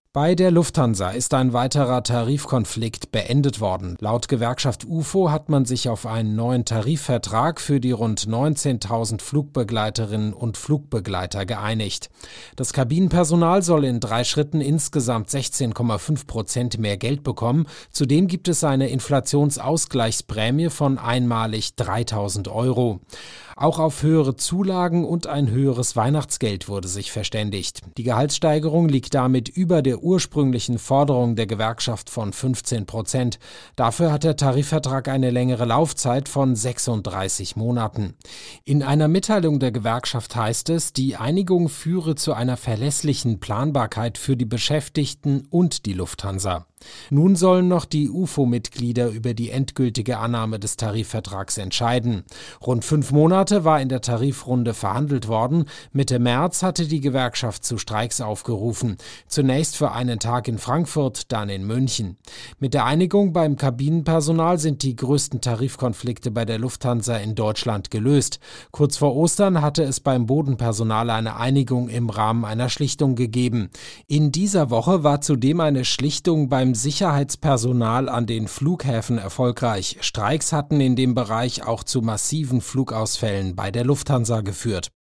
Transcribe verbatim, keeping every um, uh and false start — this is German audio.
Bei der Lufthansa ist ein weiterer Tarifkonflikt beendet worden. Laut Gewerkschaft U F O hat man sich auf einen neuen Tarifvertrag für die rund neunzehntausend Flugbegleiterinnen und Flugbegleiter geeinigt. Das Kabinenpersonal soll in drei Schritten insgesamt sechzehn Komma fünf Prozent mehr Geld bekommen. Zudem gibt es eine Inflationsausgleichsprämie von einmalig dreitausend Euro. Auch auf höhere Zulagen und ein höheres Weihnachtsgeld wurde sich verständigt. Die Gehaltssteigerung liegt damit über der ursprünglichen Forderung der Gewerkschaft von fünfzehn Prozent. Dafür hat der Tarifvertrag eine längere Laufzeit von sechsunddreißig Monaten. In einer Mitteilung der Gewerkschaft heißt es, die Einigung führe zu einer verlässlichen Planbarkeit für die Beschäftigten und die Lufthansa. Nun sollen noch die U F O-Mitglieder über die endgültige Annahme des Tarifvertrags entscheiden. Rund fünf Monate war in der Tarifrunde verhandelt worden. Mitte März hatte die Gewerkschaft zu Streiks aufgerufen. Zunächst für einen Tag in Frankfurt, dann in München. Mit der Einigung beim Kabinenpersonal sind die größten Tarifkonflikte bei der Lufthansa in Deutschland gelöst. Kurz vor Ostern hatte es beim Bodenpersonal eine Einigung im Rahmen einer Schlichtung gegeben. In dieser Woche war zudem eine Schlichtung beim Sicherheitspersonal an den Flughäfen erfolgreich. Streiks hatten in dem Bereich auch zu massiven Flugausfällen bei der Lufthansa geführt.